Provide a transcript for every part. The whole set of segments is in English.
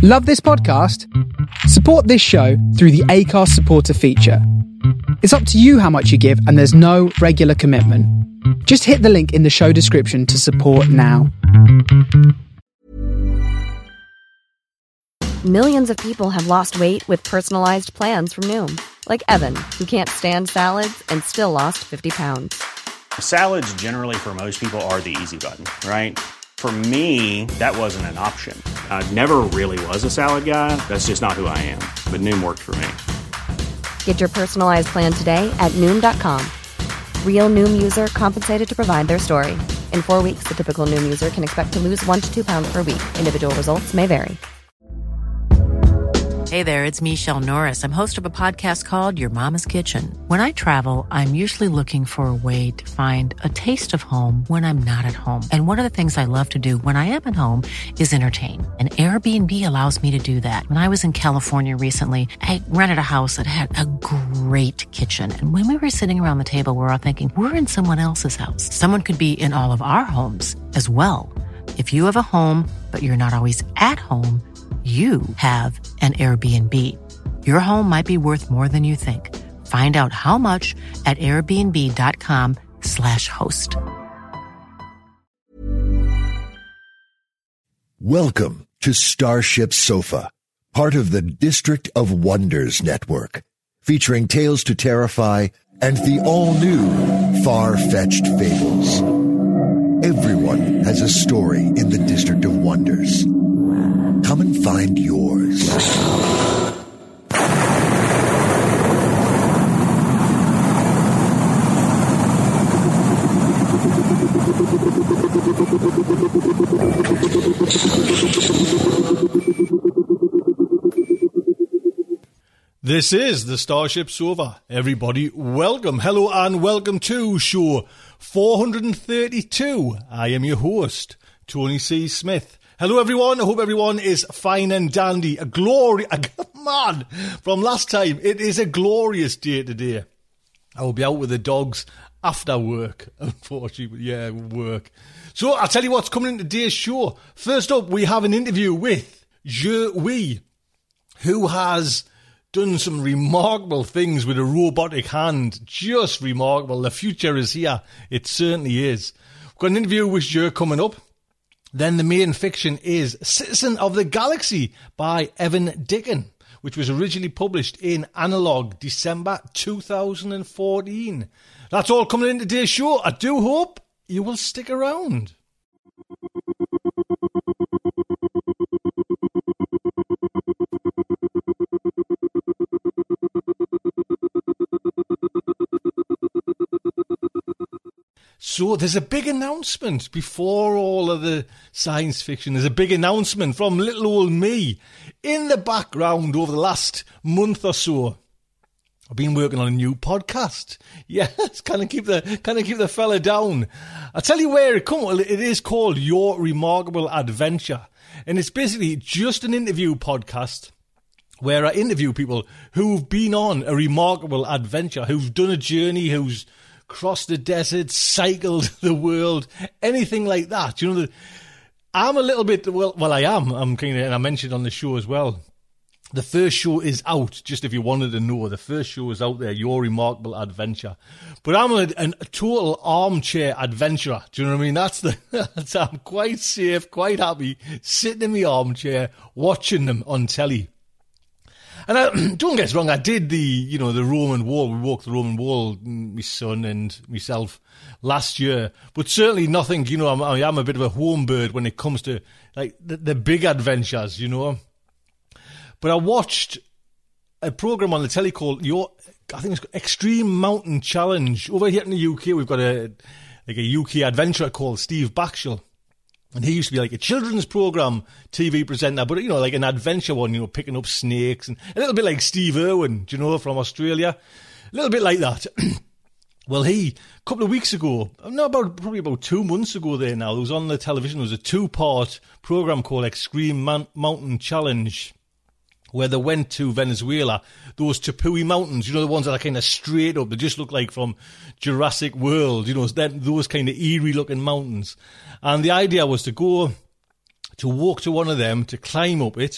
Love this podcast? Support this show through the Acast supporter feature. It's up to you how much you give, and there's no regular commitment. Just hit the link in the show description to support now. Millions of people have lost weight with personalized plans from Noom. Like Evan, who can't stand salads and still lost 50 pounds. Salads generally for most people are the easy button, right? For me, that wasn't an option. I never really was a salad guy. That's just not who I am. But Noom worked for me. Get your personalized plan today at Noom.com. Real Noom user compensated to provide their story. In 4 weeks, the typical Noom user can expect to lose 1 to 2 pounds per week. Individual results may vary. Hey there, it's Michelle Norris. I'm host of a podcast called Your Mama's Kitchen. When I travel, I'm usually looking for a way to find a taste of home when I'm not at home. And one of the things I love to do when I am at home is entertain. And Airbnb allows me to do that. When I was in California recently, I rented a house that had a great kitchen. And when we were sitting around the table, we're all thinking, we're in someone else's house. Someone could be in all of our homes as well. If you have a home, but you're not always at home, you have an Airbnb. Your home might be worth more than you think. Find out how much at airbnb.com/host. Welcome to Starship Sofa, part of the District of Wonders network, featuring Tales to Terrify and the all-new Far-Fetched Fables. Everyone has a story in the District of Wonders. Come and find yours. This is the Starship Sofa. Everybody, welcome, hello, and welcome to show 432. I am your host, Tony C. Smith. Hello everyone, I hope everyone is fine and dandy. Man, from last time, it is a glorious day today. I will be out with the dogs after work, unfortunately, work. So I'll tell you what's coming in today's show. First up, we have an interview with Je Wee, who has done some remarkable things with a robotic hand. Just remarkable. The future is here. It certainly is. We've got an interview with Je coming up. Then the main fiction is Citizen of the Galaxy by Evan Dicken, which was originally published in Analog December 2014. That's all coming in today's show. I do hope you will stick around. So there's a big announcement before all of the science fiction. There's a big announcement from little old me. In the background over the last month or so, I've been working on a new podcast. Yes, kind of keep the fella down. I'll tell you where it comes. Well, it is called Your Remarkable Adventure, and it's basically just an interview podcast where I interview people who've been on a remarkable adventure, who've done a journey, who's crossed the desert, cycled the world, anything like that. You know, I'm a little bit, I am. I'm kind of, and I mentioned on the show as well. The first show is out, just if you wanted to know. The first show is out there, Your Remarkable Adventure. But I'm a total armchair adventurer. Do you know what I mean? I'm quite safe, quite happy, sitting in my armchair, watching them on telly. And don't get us wrong, I did the Roman Wall. We walked the Roman Wall, my son and myself, last year. But certainly nothing, I am a bit of a home bird when it comes to like the big adventures, But I watched a program on the telly called I think it's Extreme Mountain Challenge. Over here in the UK, we've got a UK adventurer called Steve Backshall. And he used to be like a children's program TV presenter, but, like an adventure one, picking up snakes and a little bit like Steve Irwin, from Australia. A little bit like that. Well, a couple of weeks ago, probably about 2 months ago there now, there was on the television, there was a 2-part program called Extreme Mountain Challenge, where they went to Venezuela, those Tepuy Mountains, the ones that are kind of straight up. They just look like from Jurassic World, those kind of eerie-looking mountains. And the idea was to walk to one of them, to climb up it,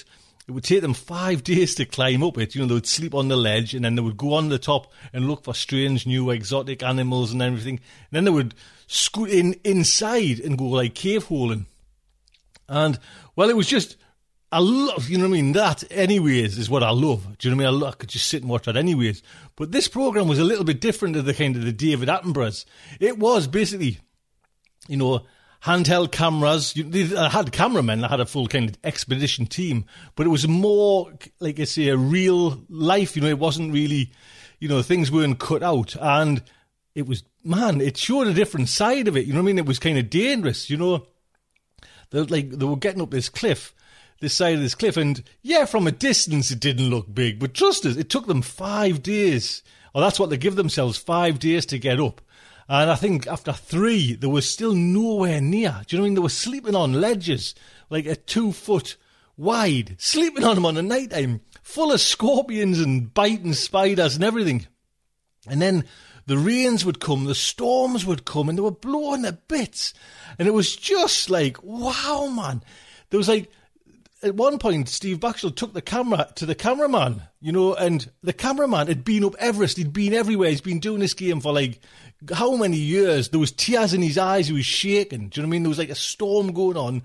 it would take them 5 days to climb up it. You know, they would sleep on the ledge and then they would go on the top and look for strange new exotic animals and everything. And then they would scoot inside and go like cave holing. And, well, it was just, I love, you know what I mean? That, anyways, is what I love. Do you know what I mean? I could just sit and watch that anyways. But this programme was a little bit different to the kind of the David Attenboroughs. It was basically, you know, handheld cameras. I had cameramen. I had a full kind of expedition team. But it was more, like I say, a real life. You know, it wasn't really, you know, things weren't cut out. And it was, man, it showed a different side of it. You know what I mean? It was kind of dangerous, you know. They were getting up this side of this cliff. And, yeah, from a distance it didn't look big. But trust us, it took them 5 days. Or that's what they give themselves, 5 days to get up. And I think after 3, they were still nowhere near. Do you know what I mean? They were sleeping on ledges, like a 2 foot wide, sleeping on them on the night time, full of scorpions and biting spiders and everything. And then the rains would come, the storms would come, and they were blowing to bits. And it was just like, wow, man. There was like, at one point, Steve Backshall took the camera to the cameraman, you know, and the cameraman had been up Everest, he'd been everywhere, he's been doing this game for like how many years? There was tears in his eyes, he was shaking. Do you know what I mean? There was like a storm going on.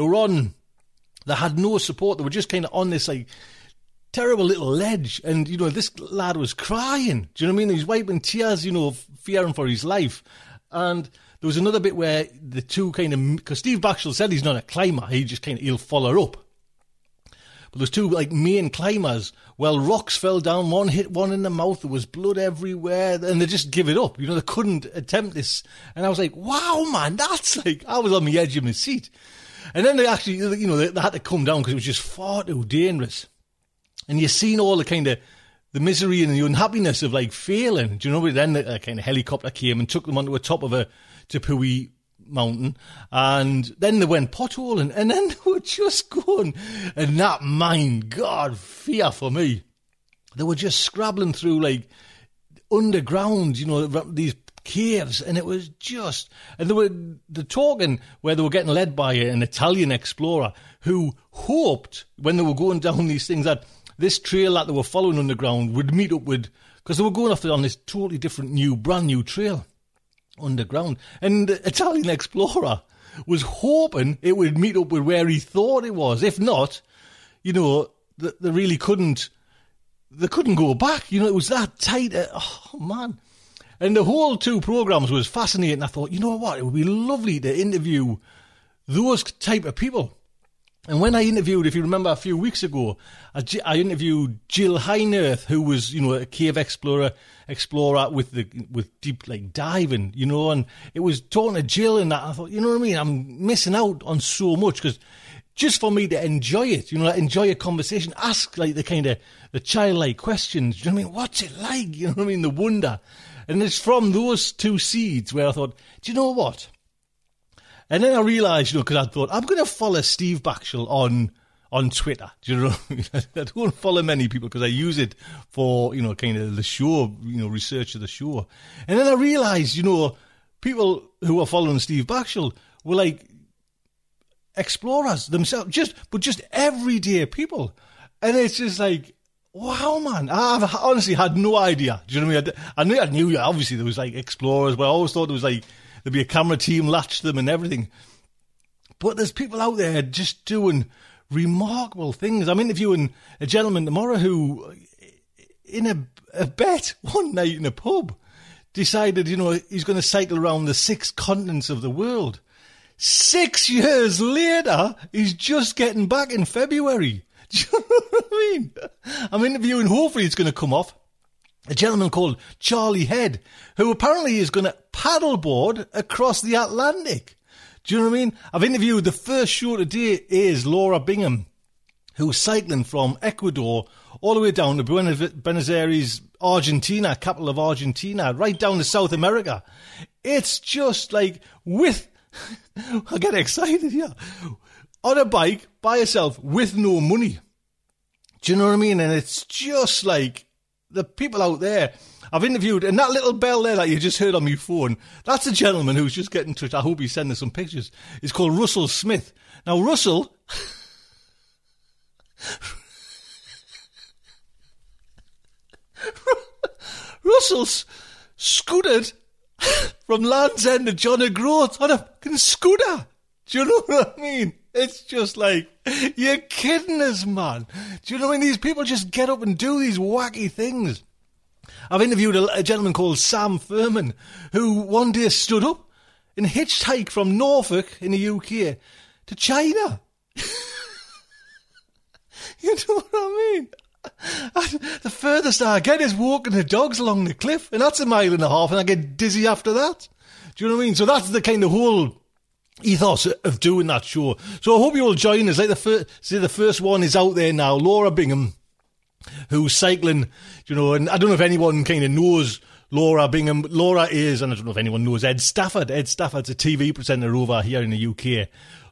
They had no support. They were just kind of on this like terrible little ledge. And, you know, this lad was crying. Do you know what I mean? He was wiping tears, you know, fearing for his life. And there was another bit where the two kind of, because Steve Backshall said he's not a climber, he'll follow up. But there's two like main climbers. Well, rocks fell down, one hit one in the mouth, there was blood everywhere, and they just give it up. You know, they couldn't attempt this. And I was like, wow, man, that's like, I was on the edge of my seat. And then they actually, you know, they had to come down because it was just far too dangerous. And you've seen all the kind of, the misery and the unhappiness of like failing. Do you know, but then the kind of helicopter came and took them onto the top of a Tepui mountain, and then they went potholing, and then they were just going, and that, my God, fear for me. They were just scrabbling through like underground, you know, these caves, and it was just, and they're talking where they were getting led by an Italian explorer who hoped when they were going down these things that this trail that they were following underground would meet up with, because they were going off on this totally different brand new trail underground. And the Italian explorer was hoping it would meet up with where he thought it was. If not, you know, they really couldn't go back. You know, it was that tight. Oh, man. And the whole 2 programs was fascinating. I thought, you know what, it would be lovely to interview those type of people. And when I interviewed, if you remember a few weeks ago, I interviewed Jill Heinerth, who was, you know, a cave explorer with deep like diving, you know, and it was talking to Jill and that. I thought, you know what I mean? I'm missing out on so much, because just for me to enjoy it, you know, like enjoy a conversation, ask like the kind of the childlike questions. Do you know what I mean? What's it like? You know what I mean? The wonder. And it's from those 2 seeds where I thought, do you know what? And then I realised, you know, because I thought, I'm going to follow Steve Backshall on Twitter. Do you know? I don't follow many people because I use it for, you know, kind of the show, you know, research of the show. And then I realised, you know, people who are following Steve Backshall were like explorers themselves, just everyday people. And it's just like, wow, man, I've honestly had no idea. Do you know what I mean? I knew obviously there was like explorers, but I always thought there was like, there'd be a camera team latched them and everything. But there's people out there just doing remarkable things. I'm interviewing a gentleman tomorrow who, in a bet one night in a pub, decided, you know, he's going to cycle around the 6 continents of the world. 6 years later, he's just getting back in February. Do you know what I mean? I'm interviewing, hopefully it's going to come off, a gentleman called Charlie Head, who apparently is going to paddleboard across the Atlantic. Do you know what I mean? I've interviewed, the first show today is Laura Bingham, who's cycling from Ecuador all the way down to Buenos Aires, Argentina, capital of Argentina, right down to South America. It's just like I get excited here, on a bike by herself with no money. Do you know what I mean? And it's just like, the people out there I've interviewed, and that little bell there that you just heard on my phone, that's a gentleman who's just getting in touch. I hope he's sending some pictures. It's called Russell Smith. Now, Russell also scooted from Land's End to John O'Groats on a fucking scooter. Do you know what I mean? It's just like, you're kidding us, man. Do you know what I mean? These people just get up and do these wacky things. I've interviewed a gentleman called Sam Furman, who one day stood up and hitchhiked from Norfolk in the UK to China. You know what I mean? The furthest I get is walking the dogs along the cliff, and that's 1.5 miles, and I get dizzy after that. Do you know what I mean? So that's the kind of whole ethos of doing that show. So I hope you all join us. Like the first one is out there now. Laura Bingham, who's cycling, you know, and I don't know if anyone kind of knows Laura Bingham. Laura is, and I don't know if anyone knows Ed Stafford. Ed Stafford's a TV presenter over here in the UK.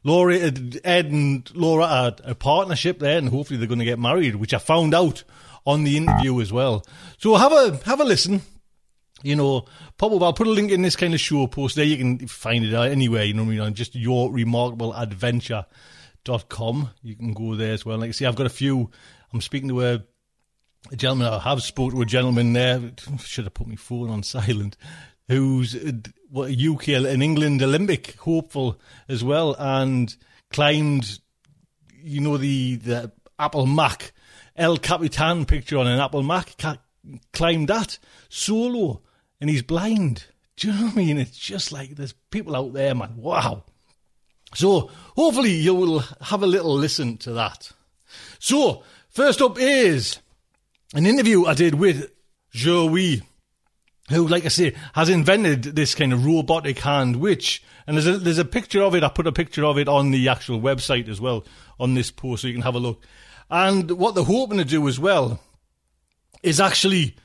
Ed and Laura are a partnership there, and hopefully they're going to get married, which I found out on the interview as well. So have a listen. You know, I'll put a link in this kind of show post there. You can find it anywhere, you know what I mean, on just yourremarkableadventure.com. You can go there as well. Like I say, I've got a few. I'm speaking to a gentleman. I have spoken to a gentleman there. Should have put my phone on silent. Who's a UK and England Olympic hopeful as well, and climbed, you know, the Apple Mac El Capitan picture on an Apple Mac, climbed that solo, and he's blind. Do you know what I mean? It's just like, there's people out there, man. Wow. So hopefully you will have a little listen to that. So first up is an interview I did with Joey, who, like I say, has invented this kind of robotic hand, which, and there's a picture of it. I put a picture of it on the actual website as well, on this post, so you can have a look. And what they're hoping to do as well is actually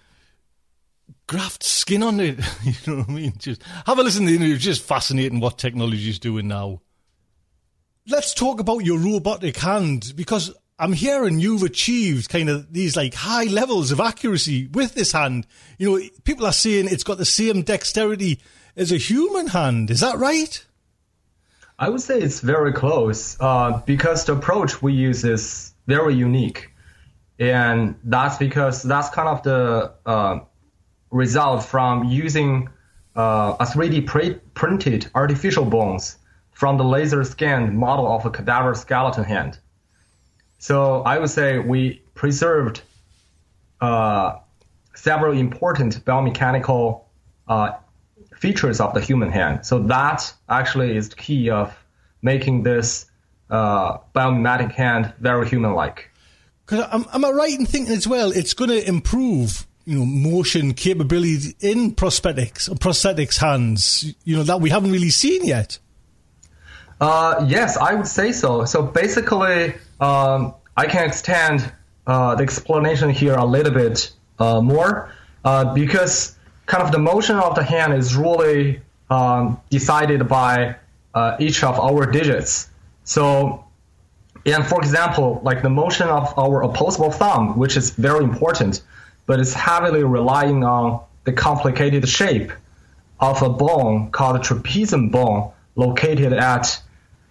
graft skin on it. You know what I mean? Just have a listen to the interview. It's just fascinating what technology is doing now. Let's talk about your robotic hand, because I'm hearing you've achieved kind of these like high levels of accuracy with this hand. You know, people are saying it's got the same dexterity as a human hand. Is that right? I would say it's very close, because the approach we use is very unique. And that's because that's kind of the result from using a 3D printed artificial bones from the laser scanned model of a cadaver skeleton hand. So I would say we preserved several important biomechanical features of the human hand. So that actually is the key of making this biomimetic hand very human-like. Am I right in thinking as well it's going to improve, you know, motion capability in prosthetics hands, you know, that we haven't really seen yet? Yes, I would say so. So basically, I can extend the explanation here a little bit more, because kind of the motion of the hand is really decided by each of our digits. So, and for example, like the motion of our opposable thumb, which is very important, but it's heavily relying on the complicated shape of a bone called the trapezium bone located at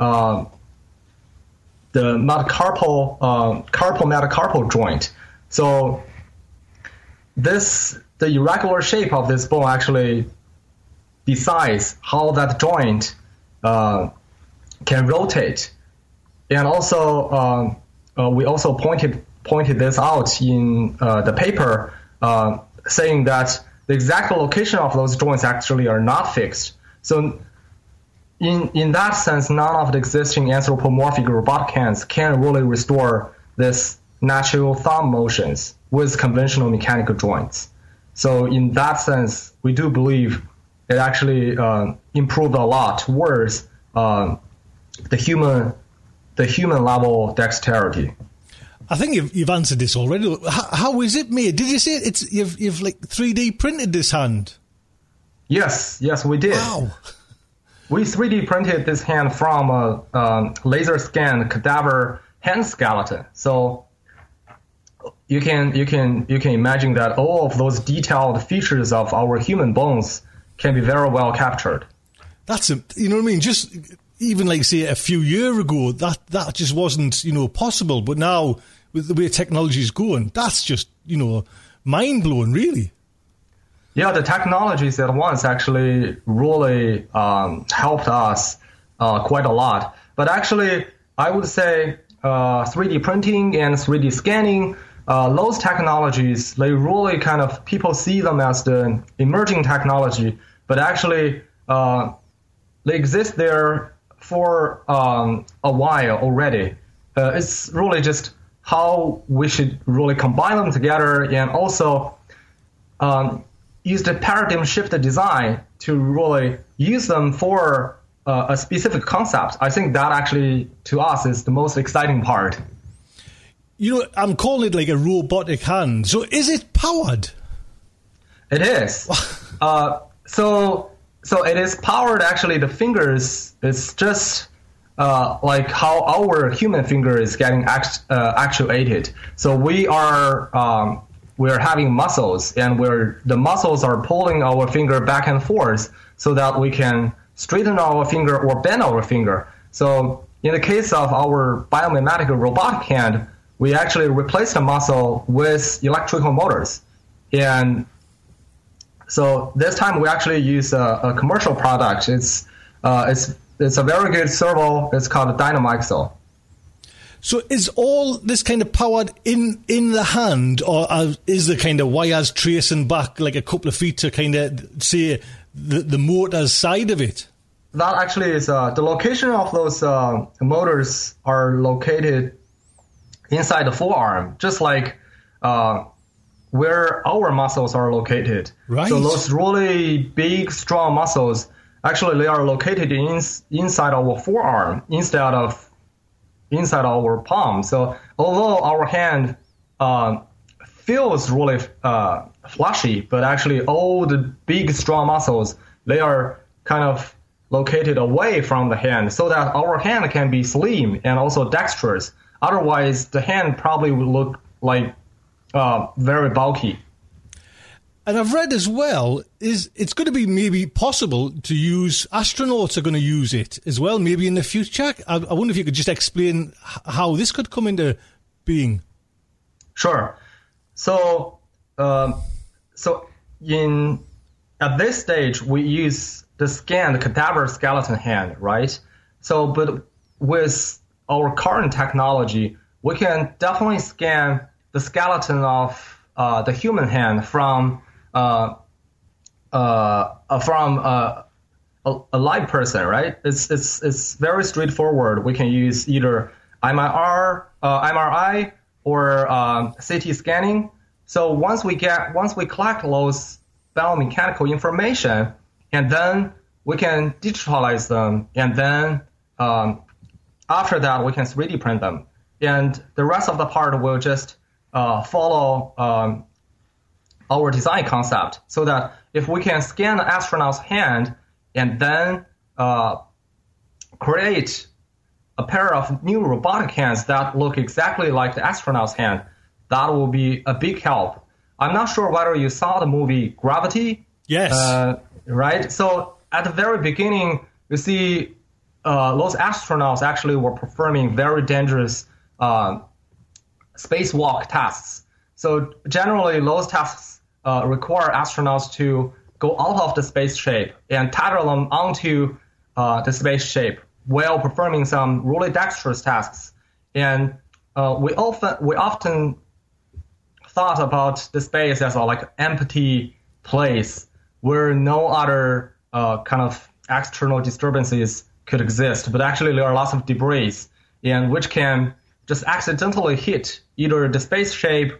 the carpal metacarpal joint. So the irregular shape of this bone actually decides how that joint can rotate. And also, we also pointed this out in the paper, saying that the exact location of those joints actually are not fixed. So in that sense, none of the existing anthropomorphic robotic hands can really restore this natural thumb motions with conventional mechanical joints. So in that sense, we do believe it actually improved a lot towards the human level dexterity. I think you've answered this already. How is it made? Did you say you've like 3D printed this hand? Yes, we did. Wow. We 3D printed this hand from a laser scanned cadaver hand skeleton. So you can imagine that all of those detailed features of our human bones can be very well captured. You know what I mean? Just even like say a few years ago, that just wasn't, you know, possible. But now with the way technology is going, that's just, you know, mind blowing, really. Yeah, the technologies at once actually really helped us quite a lot. But actually, I would say 3D printing and 3D scanning, those technologies, they really kind of, people see them as the emerging technology, but actually they exist there for a while already. It's really just how we should really combine them together and also use the paradigm shift design to really use them for a specific concept. I think that actually, to us, is the most exciting part. You know, I'm calling it like a robotic hand. So is it powered? It is. So it is powered. Actually, the fingers is just like how our human finger is getting actuated. So we're having muscles, and the muscles are pulling our finger back and forth so that we can straighten our finger or bend our finger. So in the case of our biomimetic robotic hand, we actually replace the muscle with electrical motors. And so this time we actually use a commercial product. It's a very good servo. It's called Dynamixel. So is all this kind of powered in the hand, or is the kind of wires tracing back like a couple of feet to kind of say the motor's side of it? That actually is the location of those motors are located inside the forearm, just like where our muscles are located. Right. So those really big, strong muscles, actually they are located inside our forearm instead of inside our palm. So although our hand feels really fleshy, but actually all the big, strong muscles, they are kind of located away from the hand so that our hand can be slim and also dexterous. Otherwise, the hand probably would look like very bulky. And I've read as well, it's going to be maybe possible to use, astronauts are going to use it as well, maybe in the future. I wonder if you could just explain how this could come into being. Sure. So, at this stage, we use the scanned cadaver skeleton hand, right? So, but with our current technology, we can definitely scan the skeleton of the human hand from a live person, right? It's very straightforward. We can use either MRI or CT scanning. So once we collect those biomechanical information, and then we can digitalize them, and then after that we can 3D print them, and the rest of the part will just follow our design concept, so that if we can scan the astronaut's hand and then create a pair of new robotic hands that look exactly like the astronaut's hand, that will be a big help. I'm not sure whether you saw the movie Gravity. Yes. Right? So at the very beginning, you see those astronauts actually were performing very dangerous spacewalk tasks. So generally, those tasks require astronauts to go out of the space shape and tether them onto the space shape while performing some really dexterous tasks. And we often thought about the space as a empty place where no other kind of external disturbances could exist, but actually there are lots of debris, and which can just accidentally hit either the spaceship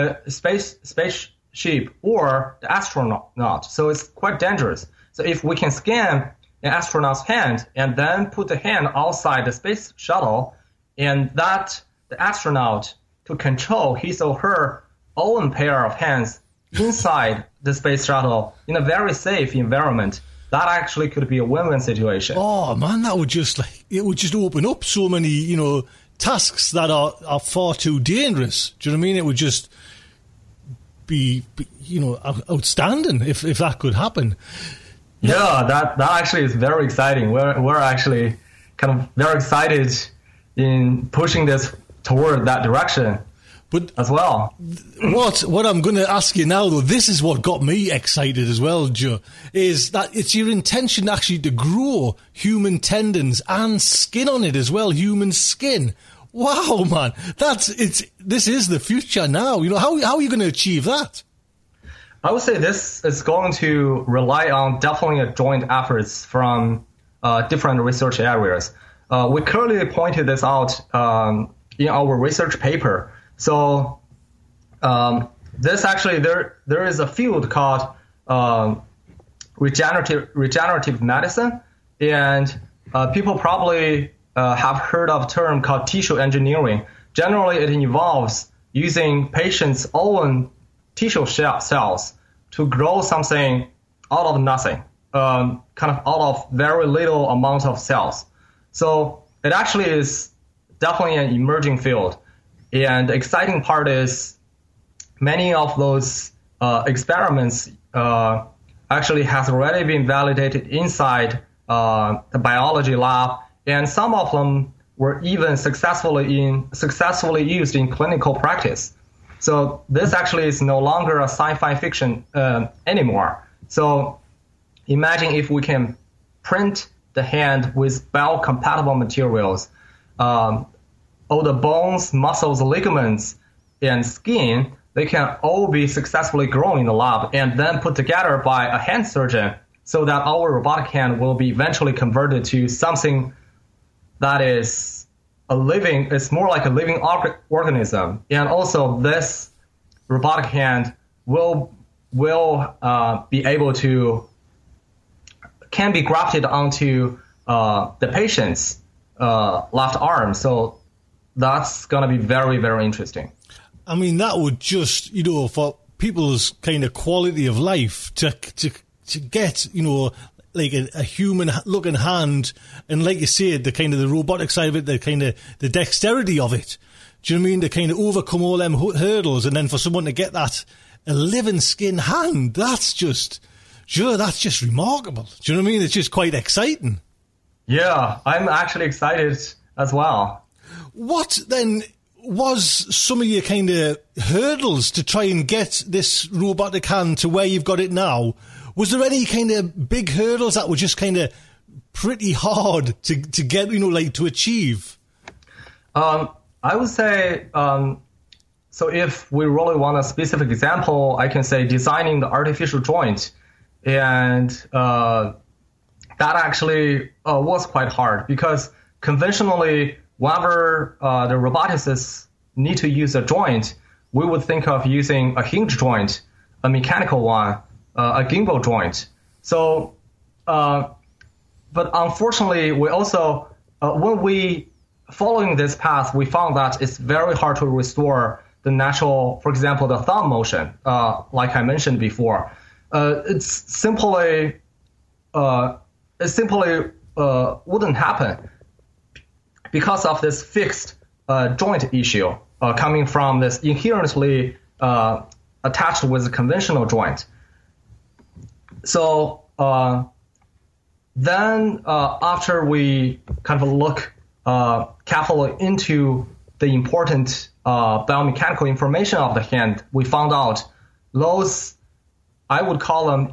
or the astronaut. So it's quite dangerous. So if we can scan an astronaut's hand and then put the hand outside the space shuttle, and that the astronaut to control his or her own pair of hands inside the space shuttle in a very safe environment, that actually could be a win-win situation. Oh man, that would just it would just open up so many tasks that are far too dangerous. Do you know what I mean? It would just be outstanding if that could happen. Yeah, that actually is very exciting. We're actually kind of very excited in pushing this toward that direction. But as well. What I'm going to ask you now, though, this is what got me excited as well, Joe, is that it's your intention actually to grow human tendons and skin on it as well, human skin. Wow, man, this is the future now. You know, how are you going to achieve that? I would say this is going to rely on definitely a joint efforts from different research areas. We clearly pointed this out in our research paper. So this actually, there is a field called regenerative medicine, and people probably have heard of a term called tissue engineering. Generally, it involves using patients' own tissue cells to grow something out of nothing, kind of out of very little amount of cells. So it actually is definitely an emerging field. And the exciting part is many of those experiments actually has already been validated inside the biology lab, and some of them were even successfully used in clinical practice. So this actually is no longer a sci-fi fiction anymore. So imagine if we can print the hand with biocompatible materials. All the bones, muscles, ligaments, and skin, they can all be successfully grown in the lab and then put together by a hand surgeon so that our robotic hand will be eventually converted to something that is it's more like a living organism. And also this robotic hand will be able to, can be grafted onto the patient's left arm. So that's going to be very, very interesting. I mean, that would just, for people's kind of quality of life to get, like a human-looking hand, and like you said, the kind of the robotic side of it, the kind of the dexterity of it. Do you know what I mean? To kind of overcome all them hurdles, and then for someone to get a living skin hand, that's just remarkable. Do you know what I mean? It's just quite exciting. Yeah, I'm actually excited as well. What then was some of your kind of hurdles to try and get this robotic hand to where you've got it now? Was there any kind of big hurdles that were just kind of pretty hard to get, to achieve? I would say, so if we really want a specific example, I can say designing the artificial joint. And that actually was quite hard, because conventionally, whenever the roboticists need to use a joint, we would think of using a hinge joint, a mechanical one, a gimbal joint. So, but unfortunately, we also, when we following this path, we found that it's very hard to restore the natural, for example, the thumb motion, like I mentioned before. It simply wouldn't happen because of this fixed joint issue coming from this inherently attached with a conventional joint. So then after we kind of look carefully into the important biomechanical information of the hand, we found out those, I would call them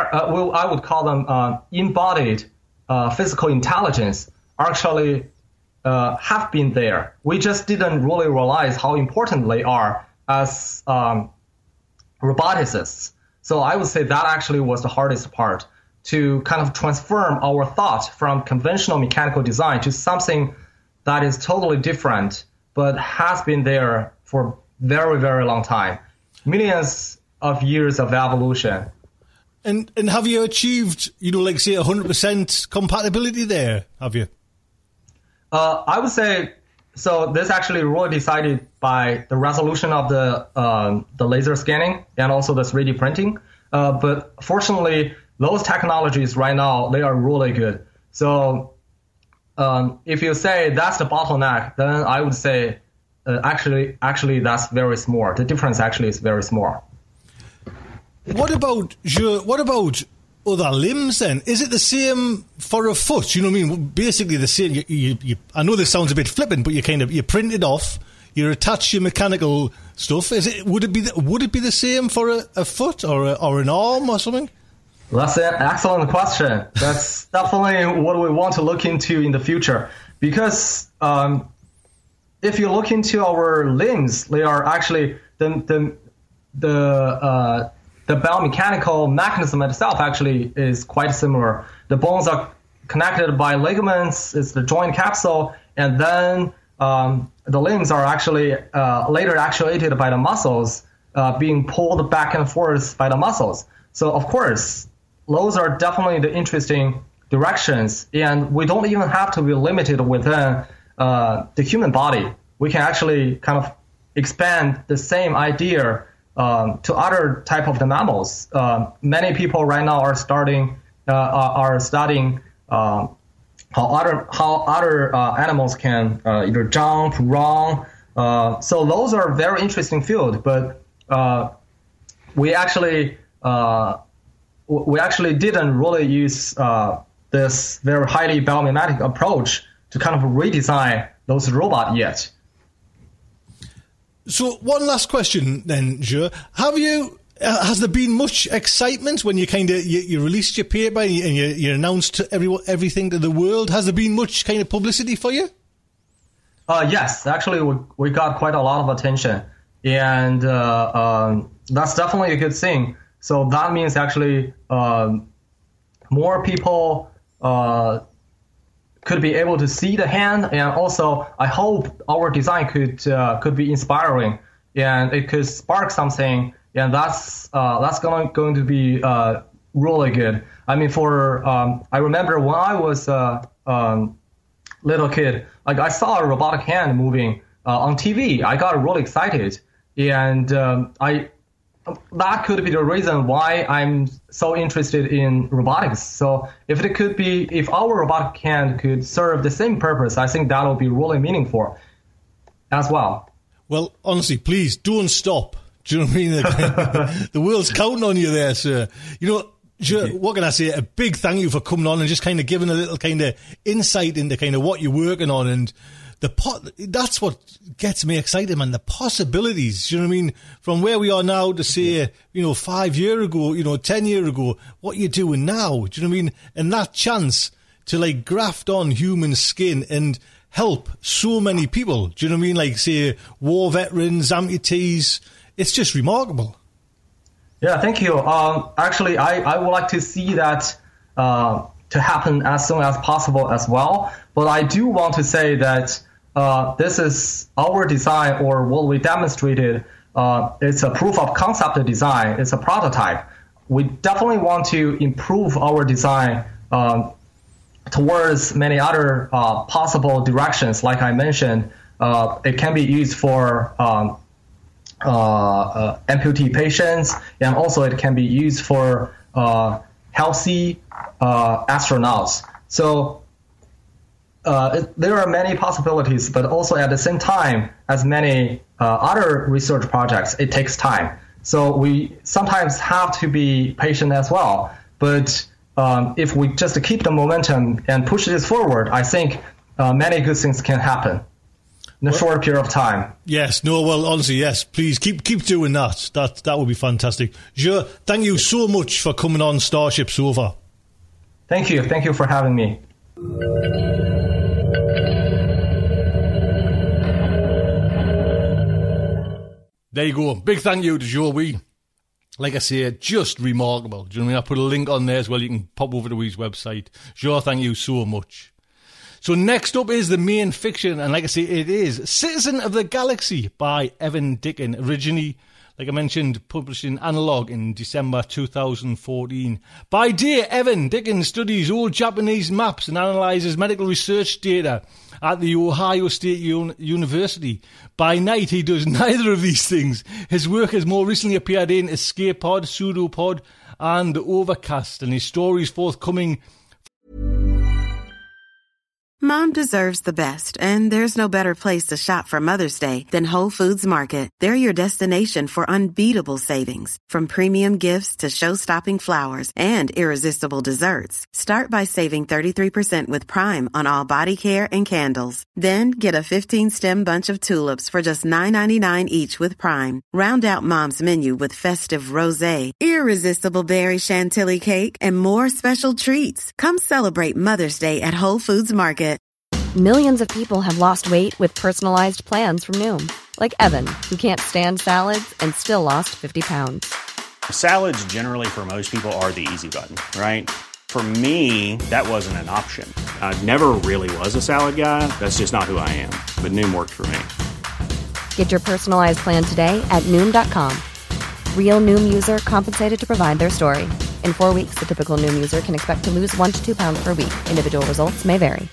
embodied physical intelligence actually have been there. We just didn't really realize how important they are as roboticists. So I would say that actually was the hardest part, to kind of transform our thought from conventional mechanical design to something that is totally different, but has been there for very, very long time. Millions of years of evolution. And have you achieved, like say 100% compatibility there? Have you? I would say, so this actually really decided by the resolution of the laser scanning and also the 3D printing. But fortunately, those technologies right now, they are really good. So if you say that's the bottleneck, then I would say actually that's very small. The difference actually is very small. What about other limbs then? Is it the same for a foot? You know what I mean? Basically the same. You I know this sounds a bit flippant, but you print it off, you attach your mechanical stuff. Would it be the same for a foot or an arm or something? That's an excellent question. That's definitely what we want to look into in the future. Because if you look into our limbs, they are actually the biomechanical mechanism itself actually is quite similar. The bones are connected by ligaments, it's the joint capsule, and then the limbs are actually later actuated by the muscles, being pulled back and forth by the muscles. So of course, those are definitely the interesting directions, and we don't even have to be limited within the human body. We can actually kind of expand the same idea to other type of the mammals. Many people right now are studying how other animals can either jump, run. So those are very interesting field. But we actually didn't really use this very highly biomimetic approach to kind of redesign those robots yet. So one last question then, Zhe. Has there been much excitement when you you released your paper and you announced everything to the world? Has there been much kind of publicity for you? Yes, actually we got quite a lot of attention, and that's definitely a good thing. So that means actually more people could be able to see the hand, and also I hope our design could be inspiring and it could spark something, and that's going to be really good. I mean, I remember when I was little kid, like I saw a robotic hand moving on TV. I got really excited, and that could be the reason why I'm so interested in robotics. So if our robotic hand could serve the same purpose, I think that will be really meaningful as well. Well, honestly, please don't stop. Do you know what I mean? The world's counting on you there, sir. What can I say? A big thank you for coming on and just kind of giving a little kind of insight into kind of what you're working on, and that's what gets me excited, man. The possibilities, you know what I mean? From where we are now to say, 5 years ago, 10 years ago, what you're doing now, do you know what I mean? And that chance to like graft on human skin and help so many people, do you know what I mean? Like say war veterans, amputees, it's just remarkable. Yeah, thank you. Actually, I would like to see that to happen as soon as possible as well. But I do want to say that this is our design, or what we demonstrated. It's a proof of concept design. It's a prototype. We definitely want to improve our design towards many other possible directions. Like I mentioned, it can be used for amputee patients, and also it can be used for healthy astronauts. So there are many possibilities, but also at the same time, as many other research projects, it takes time. So we sometimes have to be patient as well. But if we just keep the momentum and push this forward, I think many good things can happen in a short period of time. Yes, no, well, honestly, yes. Please keep doing that. That would be fantastic. Zhe, thank you so much for coming on Starship Sofa. Thank you. Thank you for having me. There you go. Big thank you to Zhe. Like I say, just remarkable. Do you know what I mean? I put a link on there as well. You can pop over to his website. Zhe, thank you so much. So next up is the main fiction, and like I say, it is Citizen of the Galaxy by Evan Dicken. Originally, like I mentioned, published in Analog in December 2014. By day, Evan Dicken studies old Japanese maps and analyses medical research data at the Ohio State University. By night, he does neither of these things. His work has more recently appeared in Escape Pod, Pseudopod, and Overcast, and his story is forthcoming. Mom deserves the best, and there's no better place to shop for Mother's Day than Whole Foods Market. They're your destination for unbeatable savings, from premium gifts to show-stopping flowers and irresistible desserts. Start by saving 33% with Prime on all body care and candles. Then get a 15-stem bunch of tulips for just $9.99 each with Prime. Round out Mom's menu with festive rosé, irresistible berry chantilly cake, and more special treats. Come celebrate Mother's Day at Whole Foods Market. Millions of people have lost weight with personalized plans from Noom. Like Evan, who can't stand salads and still lost 50 pounds. Salads generally for most people are the easy button, right? For me, that wasn't an option. I never really was a salad guy. That's just not who I am. But Noom worked for me. Get your personalized plan today at Noom.com. Real Noom user compensated to provide their story. In 4 weeks, the typical Noom user can expect to lose 1 to 2 pounds per week. Individual results may vary.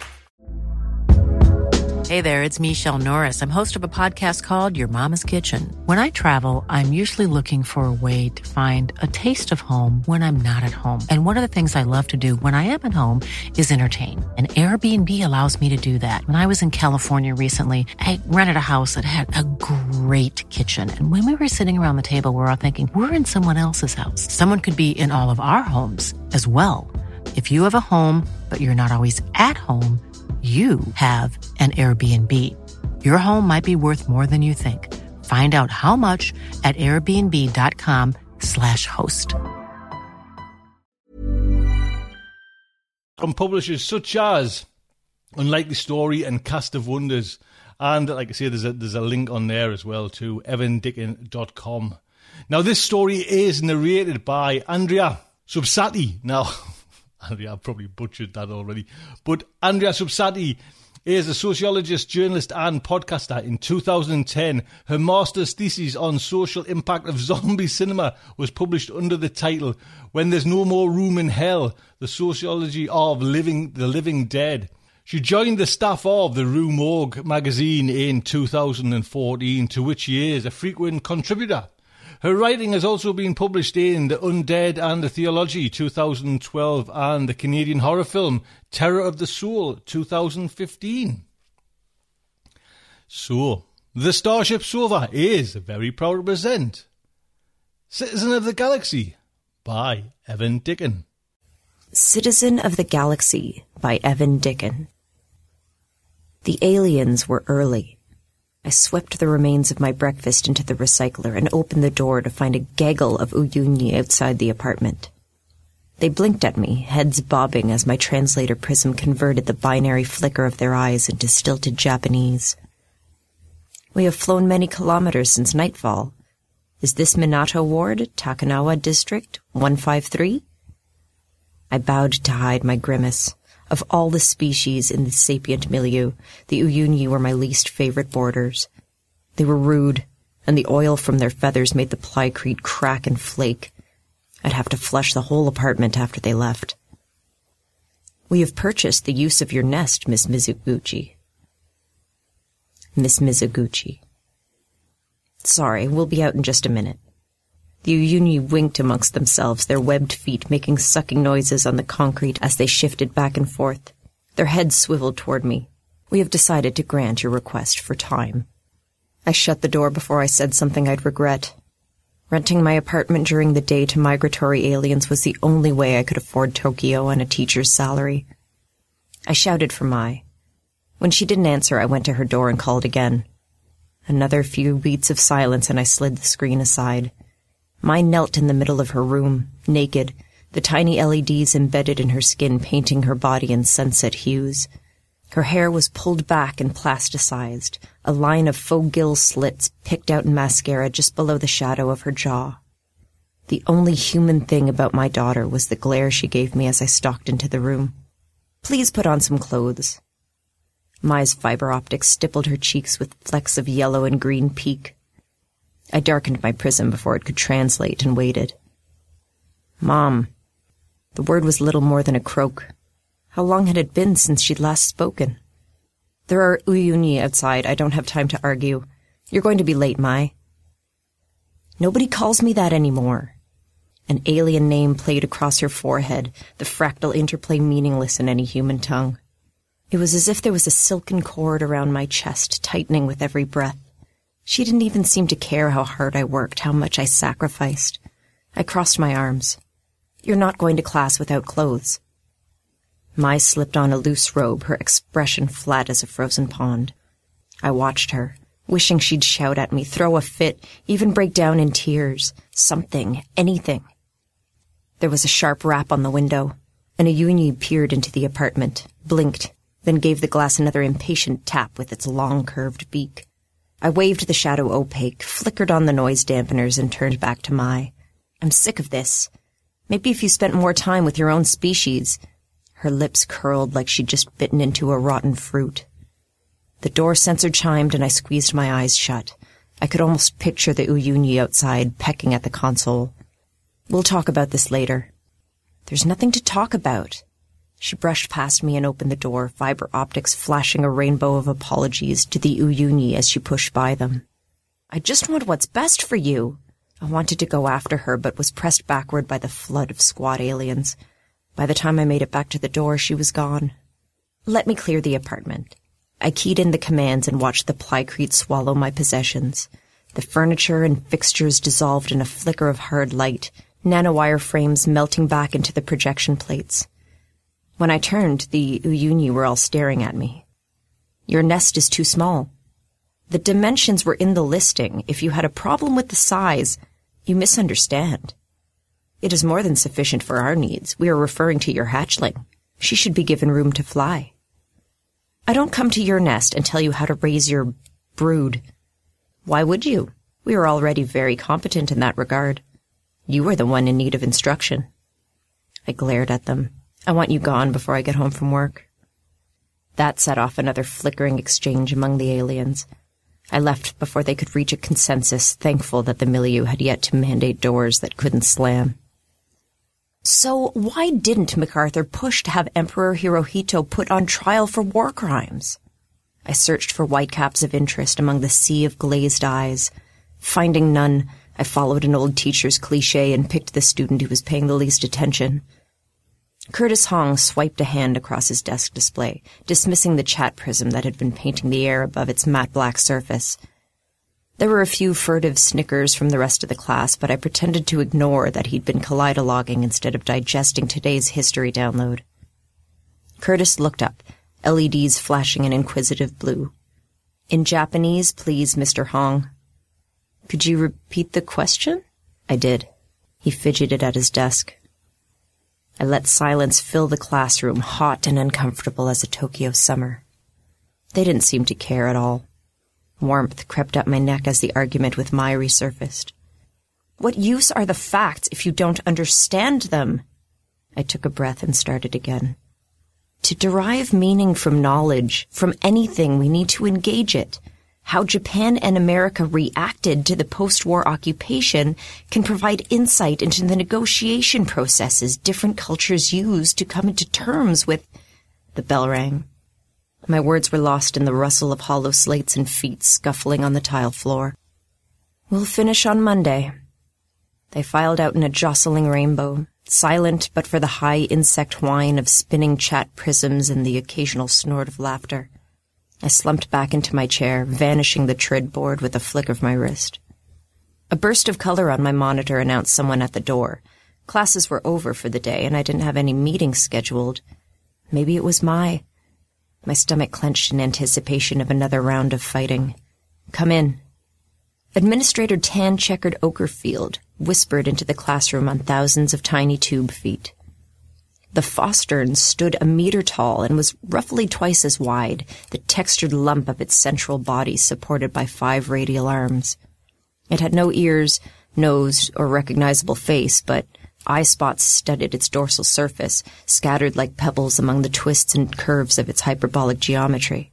Hey there, it's Michelle Norris. I'm host of a podcast called Your Mama's Kitchen. When I travel, I'm usually looking for a way to find a taste of home when I'm not at home. And one of the things I love to do when I am at home is entertain. And Airbnb allows me to do that. When I was in California recently, I rented a house that had a great kitchen. And when we were sitting around the table, we're all thinking, we're in someone else's house. Someone could be in all of our homes as well. If you have a home, but you're not always at home, you have an Airbnb. Your home might be worth more than you think. Find out how much at airbnb.com/host. From publishers such as Unlikely Story and Cast of Wonders. And like I say, there's a link on there as well to evandicken.com. Now, this story is narrated by Andrea Subsati. Now, Andrea, I've probably butchered that already. But Andrea Subsati is a sociologist, journalist and podcaster. In 2010, her master's thesis on social impact of zombie cinema was published under the title When There's No More Room in Hell, The Sociology of the Living Dead. She joined the staff of the Rue Morgue magazine in 2014, to which she is a frequent contributor. Her writing has also been published in The Undead and the Theology, 2012, and the Canadian horror film Terror of the Soul, 2015. So, the Starship Sofa is very proud to present Citizen of the Galaxy by Evan Dicken. Citizen of the Galaxy by Evan Dicken. The aliens were early. I swept the remains of my breakfast into the recycler and opened the door to find a gaggle of Uyuni outside the apartment. They blinked at me, heads bobbing as my translator prism converted the binary flicker of their eyes into stilted Japanese. We have flown many kilometers since nightfall. Is this Minato Ward, Takanawa District, 153? I bowed to hide my grimace. Of all the species in the sapient milieu, the Uyuni were my least favorite boarders. They were rude, and the oil from their feathers made the plycrete crack and flake. I'd have to flush the whole apartment after they left. We have purchased the use of your nest, Miss Mizuguchi. Miss Mizuguchi. Sorry, we'll be out in just a minute. The Uyuni winked amongst themselves, their webbed feet making sucking noises on the concrete as they shifted back and forth. Their heads swiveled toward me. We have decided to grant your request for time. I shut the door before I said something I'd regret. Renting my apartment during the day to migratory aliens was the only way I could afford Tokyo on a teacher's salary. I shouted for Mai. When she didn't answer, I went to her door and called again. Another few beats of silence and I slid the screen aside. Mai knelt in the middle of her room, naked, the tiny LEDs embedded in her skin painting her body in sunset hues. Her hair was pulled back and plasticized, a line of faux gill slits picked out in mascara just below the shadow of her jaw. The only human thing about my daughter was the glare she gave me as I stalked into the room. Please put on some clothes. Mai's fiber optics stippled her cheeks with flecks of yellow and green peak. I darkened my prism before it could translate and waited. Mom. The word was little more than a croak. How long had it been since she'd last spoken? There are Uyuni outside. I don't have time to argue. You're going to be late, Mai. Nobody calls me that anymore. An alien name played across her forehead, the fractal interplay meaningless in any human tongue. It was as if there was a silken cord around my chest, tightening with every breath. She didn't even seem to care how hard I worked, how much I sacrificed. I crossed my arms. "You're not going to class without clothes." Mai slipped on a loose robe, her expression flat as a frozen pond. I watched her, wishing she'd shout at me, throw a fit, even break down in tears. Something, anything. There was a sharp rap on the window, and Uyuni peered into the apartment, blinked, then gave the glass another impatient tap with its long curved beak. I waved the shadow opaque, flickered on the noise dampeners, and turned back to Mai. "I'm sick of this. Maybe if you spent more time with your own species." Her lips curled like she'd just bitten into a rotten fruit. The door sensor chimed and I squeezed my eyes shut. I could almost picture the Uyuni outside, pecking at the console. "We'll talk about this later." "There's nothing to talk about." She brushed past me and opened the door, fiber optics flashing a rainbow of apologies to the Uyuni as she pushed by them. "I just want what's best for you." I wanted to go after her, but was pressed backward by the flood of squat aliens. By the time I made it back to the door, she was gone. "Let me clear the apartment." I keyed in the commands and watched the plycrete swallow my possessions. The furniture and fixtures dissolved in a flicker of hard light, nanowire frames melting back into the projection plates. When I turned, the Uyuni were all staring at me. "Your nest is too small." The dimensions were in the listing. If you had a problem with the size, you misunderstand. It is more than sufficient for our needs. We are referring to your hatchling. She should be given room to fly. I don't come to your nest and tell you how to raise your brood. Why would you? We are already very competent in that regard. You are the one in need of instruction. I glared at them. "I want you gone before I get home from work." That set off another flickering exchange among the aliens. I left before they could reach a consensus, thankful that the milieu had yet to mandate doors that couldn't slam. So why didn't MacArthur push to have Emperor Hirohito put on trial for war crimes? I searched for whitecaps of interest among the sea of glazed eyes. Finding none, I followed an old teacher's cliché and picked the student who was paying the least attention. Curtis Hong swiped a hand across his desk display, dismissing the chat prism that had been painting the air above its matte black surface. There were a few furtive snickers from the rest of the class, but I pretended to ignore that he'd been kaleidologging instead of digesting today's history download. Curtis looked up, LEDs flashing an inquisitive blue. "In Japanese, please, Mr. Hong." "Could you repeat the question?" I did. He fidgeted at his desk. I let silence fill the classroom, hot and uncomfortable as a Tokyo summer. They didn't seem to care at all. Warmth crept up my neck as the argument with Mai resurfaced. "What use are the facts if you don't understand them?" I took a breath and started again. To derive meaning from knowledge, from anything, we need to engage it. How Japan and America reacted to the post-war occupation can provide insight into the negotiation processes different cultures use to come into terms with... The bell rang. My words were lost in the rustle of hollow slates and feet scuffling on the tile floor. "We'll finish on Monday." They filed out in a jostling rainbow, silent but for the high insect whine of spinning chat prisms and the occasional snort of laughter. I slumped back into my chair, vanishing the trid board with a flick of my wrist. A burst of color on my monitor announced someone at the door. Classes were over for the day, and I didn't have any meetings scheduled. Maybe it was Mai. My stomach clenched in anticipation of another round of fighting. "Come in." Administrator Tan Checkered Okerfield whispered into the classroom on thousands of tiny tube feet. The Fostern stood a meter tall and was roughly twice as wide, the textured lump of its central body supported by 5 radial arms. It had no ears, nose, or recognizable face, but eye spots studded its dorsal surface, scattered like pebbles among the twists and curves of its hyperbolic geometry.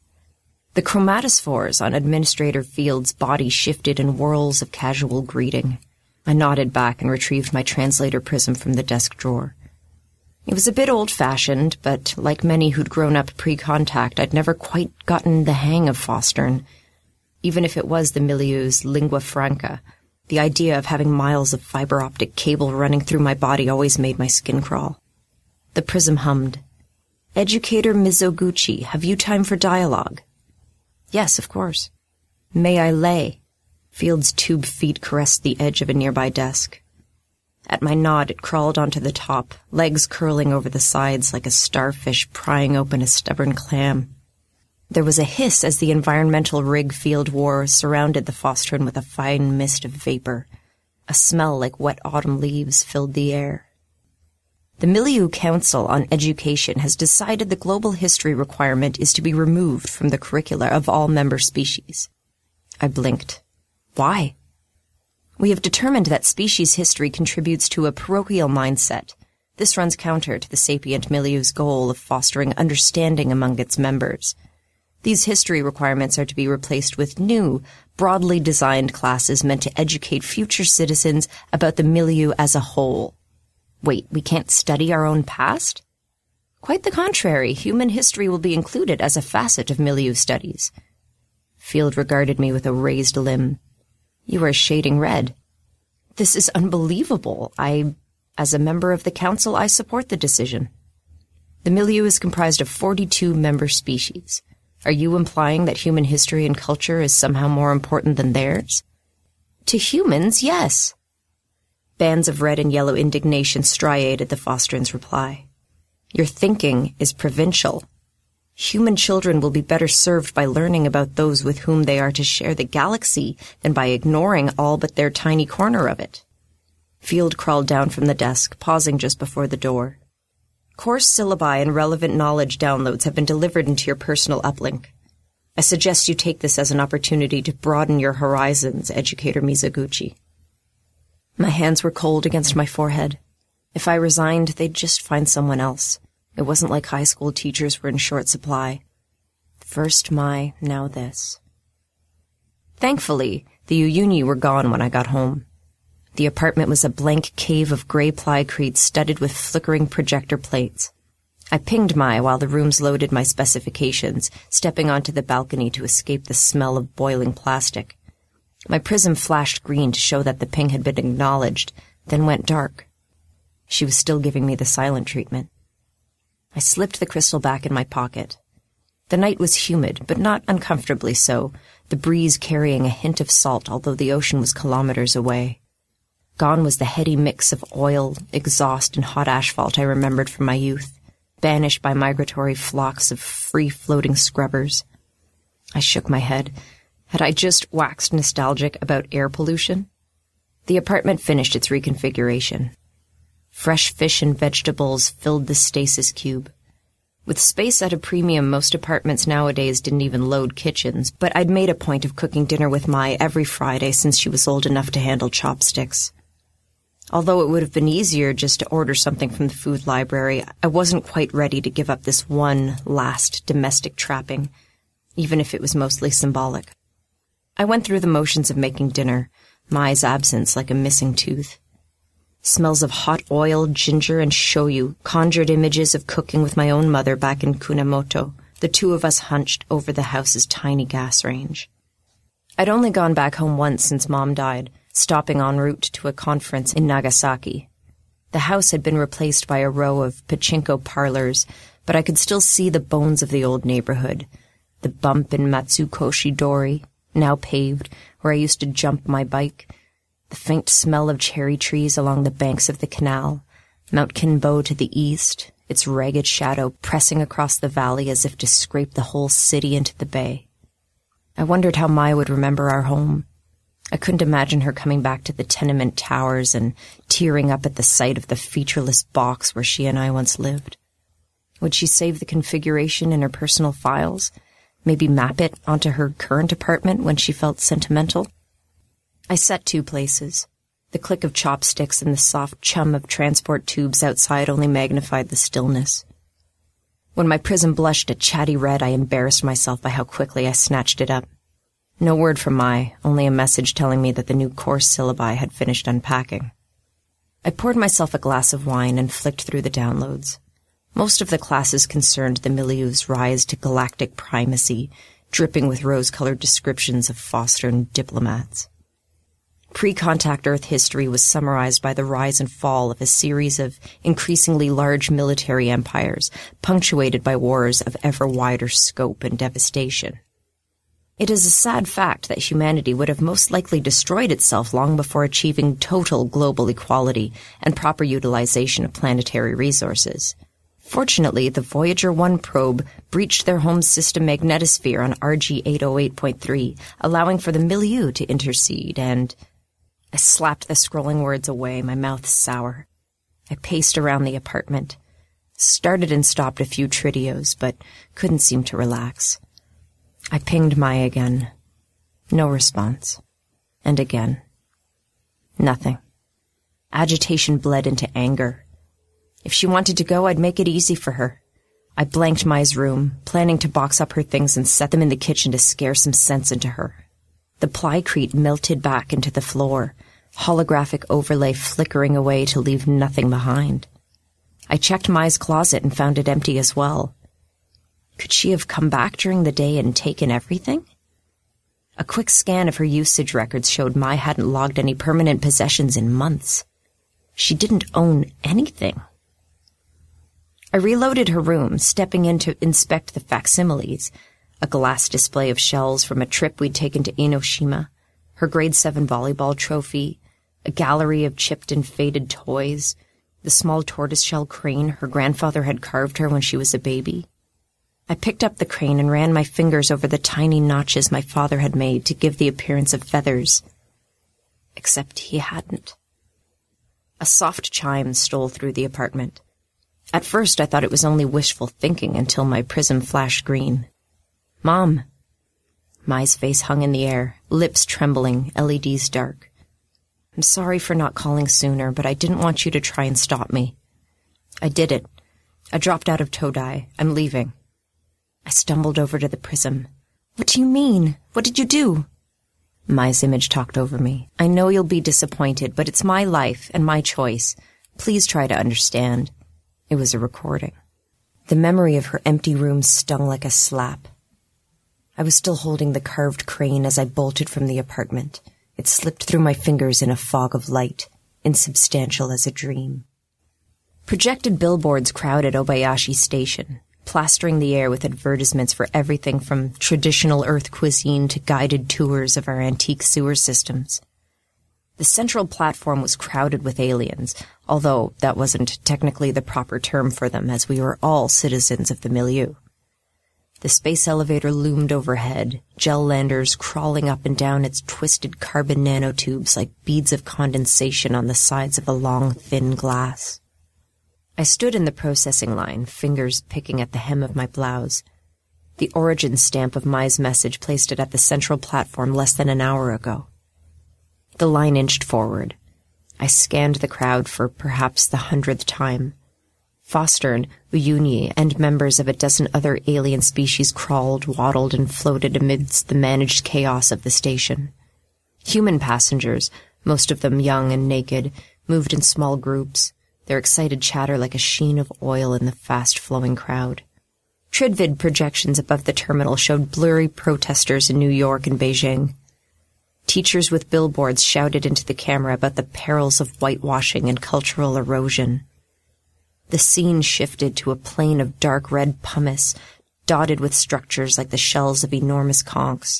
The chromatophores on Administrator Field's body shifted in whirls of casual greeting. I nodded back and retrieved my translator prism from the desk drawer. It was a bit old-fashioned, but like many who'd grown up pre-contact, I'd never quite gotten the hang of Fostern. Even if it was the milieu's lingua franca, the idea of having miles of fiber-optic cable running through my body always made my skin crawl. The prism hummed. Educator Mizoguchi, have you time for dialogue? Yes, of course. May I lay? Field's tube feet caressed the edge of a nearby desk. At my nod, it crawled onto the top, legs curling over the sides like a starfish prying open a stubborn clam. There was a hiss as the environmental rig Field wore surrounded the Fostran with a fine mist of vapor. A smell like wet autumn leaves filled the air. The Milieu Council on Education has decided the global history requirement is to be removed from the curricula of all member species. I blinked. Why? We have determined that species history contributes to a parochial mindset. This runs counter to the sapient milieu's goal of fostering understanding among its members. These history requirements are to be replaced with new, broadly designed classes meant to educate future citizens about the milieu as a whole. Wait, we can't study our own past? Quite the contrary, human history will be included as a facet of milieu studies. Field regarded me with a raised limb. You are shading red. This is unbelievable. As a member of the council, I support the decision. The milieu is comprised of 42 member species. Are you implying that human history and culture is somehow more important than theirs? To humans, yes. Bands of red and yellow indignation striated the Fostran's reply. Your thinking is provincial. Human children will be better served by learning about those with whom they are to share the galaxy than by ignoring all but their tiny corner of it. Field crawled down from the desk, pausing just before the door. Course syllabi and relevant knowledge downloads have been delivered into your personal uplink. I suggest you take this as an opportunity to broaden your horizons, Educator Mizoguchi. My hands were cold against my forehead. If I resigned, they'd just find someone else. It wasn't like high school teachers were in short supply. First now this. Thankfully, the Uyuni were gone when I got home. The apartment was a blank cave of gray plycrete studded with flickering projector plates. I pinged Mai while the rooms loaded my specifications, stepping onto the balcony to escape the smell of boiling plastic. My prism flashed green to show that the ping had been acknowledged, then went dark. She was still giving me the silent treatment. I slipped the crystal back in my pocket. The night was humid, but not uncomfortably so, the breeze carrying a hint of salt, although the ocean was kilometers away. Gone was the heady mix of oil, exhaust, and hot asphalt I remembered from my youth, banished by migratory flocks of free-floating scrubbers. I shook my head. Had I just waxed nostalgic about air pollution? The apartment finished its reconfiguration. Fresh fish and vegetables filled the stasis cube. With space at a premium, most apartments nowadays didn't even load kitchens, but I'd made a point of cooking dinner with Mai every Friday since she was old enough to handle chopsticks. Although it would have been easier just to order something from the food library, I wasn't quite ready to give up this one last domestic trapping, even if it was mostly symbolic. I went through the motions of making dinner, Mai's absence like a missing tooth. Smells of hot oil, ginger, and shoyu conjured images of cooking with my own mother back in Kunamoto, the two of us hunched over the house's tiny gas range. I'd only gone back home once since Mom died, stopping en route to a conference in Nagasaki. The house had been replaced by a row of pachinko parlors, but I could still see the bones of the old neighborhood. The bump in Matsukoshi-dori, now paved, where I used to jump my bike, the faint smell of cherry trees along the banks of the canal, Mount Kinbo to the east, its ragged shadow pressing across the valley as if to scrape the whole city into the bay. I wondered how Mai would remember our home. I couldn't imagine her coming back to the tenement towers and tearing up at the sight of the featureless box where she and I once lived. Would she save the configuration in her personal files? Maybe map it onto her current apartment when she felt sentimental? I set 2 places. The click of chopsticks and the soft chum of transport tubes outside only magnified the stillness. When my prism blushed a chatty red, I embarrassed myself by how quickly I snatched it up. No word from Mai, only a message telling me that the new course syllabi had finished unpacking. I poured myself a glass of wine and flicked through the downloads. Most of the classes concerned the milieu's rise to galactic primacy, dripping with rose-colored descriptions of Fostran diplomats. Pre-contact Earth history was summarized by the rise and fall of a series of increasingly large military empires, punctuated by wars of ever wider scope and devastation. It is a sad fact that humanity would have most likely destroyed itself long before achieving total global equality and proper utilization of planetary resources. Fortunately, the Voyager 1 probe breached their home system magnetosphere on RG 808.3, allowing for the milieu to intercede, and I slapped the scrolling words away, my mouth sour. I paced around the apartment, started and stopped a few tridios, but couldn't seem to relax. I pinged Maya again. No response. And again. Nothing. Agitation bled into anger. If she wanted to go, I'd make it easy for her. I blanked Maya's room, planning to box up her things and set them in the kitchen to scare some sense into her. The plycrete melted back into the floor, holographic overlay flickering away to leave nothing behind. I checked Maya's closet and found it empty as well. Could she have come back during the day and taken everything? A quick scan of her usage records showed Maya hadn't logged any permanent possessions in months. She didn't own anything. I reloaded her room, stepping in to inspect the facsimiles, a glass display of shells from a trip we'd taken to Enoshima, her grade 7 volleyball trophy, a gallery of chipped and faded toys, the small tortoiseshell crane her grandfather had carved her when she was a baby. I picked up the crane and ran my fingers over the tiny notches my father had made to give the appearance of feathers. Except he hadn't. A soft chime stole through the apartment. At first I thought it was only wishful thinking until my prism flashed green. "Mom." Maya's face hung in the air, lips trembling, LEDs dark. "I'm sorry for not calling sooner, but I didn't want you to try and stop me." I did it. I dropped out of Todai. I'm leaving. I stumbled over to the prism. "What do you mean? What did you do?" Maya's image talked over me. "I know you'll be disappointed, but it's my life and my choice. Please try to understand." It was a recording. The memory of her empty room stung like a slap. I was still holding the carved crane as I bolted from the apartment. It slipped through my fingers in a fog of light, insubstantial as a dream. Projected billboards crowded Obayashi Station, plastering the air with advertisements for everything from traditional Earth cuisine to guided tours of our antique sewer systems. The central platform was crowded with aliens, although that wasn't technically the proper term for them, as we were all citizens of the milieu. The space elevator loomed overhead, gel landers crawling up and down its twisted carbon nanotubes like beads of condensation on the sides of a long, thin glass. I stood in the processing line, fingers picking at the hem of my blouse. The origin stamp of Maya's message placed it at the central platform less than an hour ago. The line inched forward. I scanned the crowd for perhaps the 100th time. Foster and Uyuni and members of a dozen other alien species crawled, waddled, and floated amidst the managed chaos of the station. Human passengers, most of them young and naked, moved in small groups, their excited chatter like a sheen of oil in the fast-flowing crowd. Tridvid projections above the terminal showed blurry protesters in New York and Beijing. Teachers with billboards shouted into the camera about the perils of whitewashing and cultural erosion. The scene shifted to a plain of dark red pumice, dotted with structures like the shells of enormous conchs.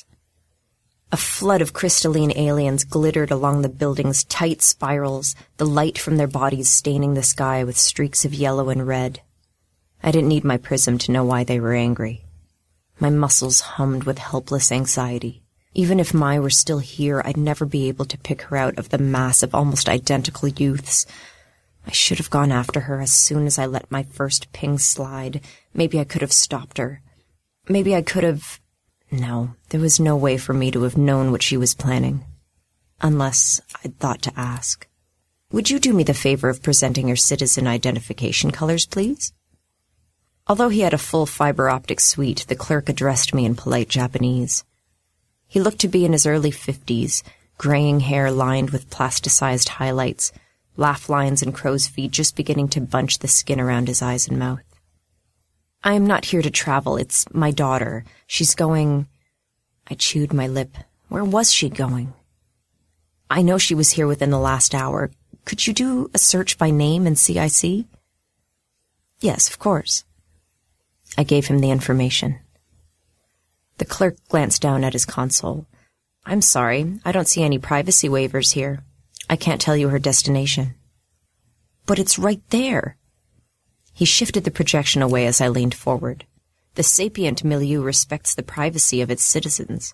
A flood of crystalline aliens glittered along the building's tight spirals, the light from their bodies staining the sky with streaks of yellow and red. I didn't need my prism to know why they were angry. My muscles hummed with helpless anxiety. Even if Mai were still here, I'd never be able to pick her out of the mass of almost identical youths. I should have gone after her as soon as I let my first ping slide. Maybe I could have stopped her. Maybe I could have... No, there was no way for me to have known what she was planning. Unless I'd thought to ask. "Would you do me the favor of presenting your citizen identification colors, please?" Although he had a full fiber optic suite, the clerk addressed me in polite Japanese. He looked to be in his early 50s, graying hair lined with plasticized highlights, laugh lines and crow's feet just beginning to bunch the skin around his eyes and mouth. "I am not here to travel. It's my daughter. She's going..." I chewed my lip. Where was she going? I know she was here within the last hour. Could you do a search by name and CIC? Yes, of course. I gave him the information. The clerk glanced down at his console. I'm sorry, I don't see any privacy waivers here. I can't tell you her destination. But it's right there. He shifted the projection away as I leaned forward. The sapient milieu respects the privacy of its citizens.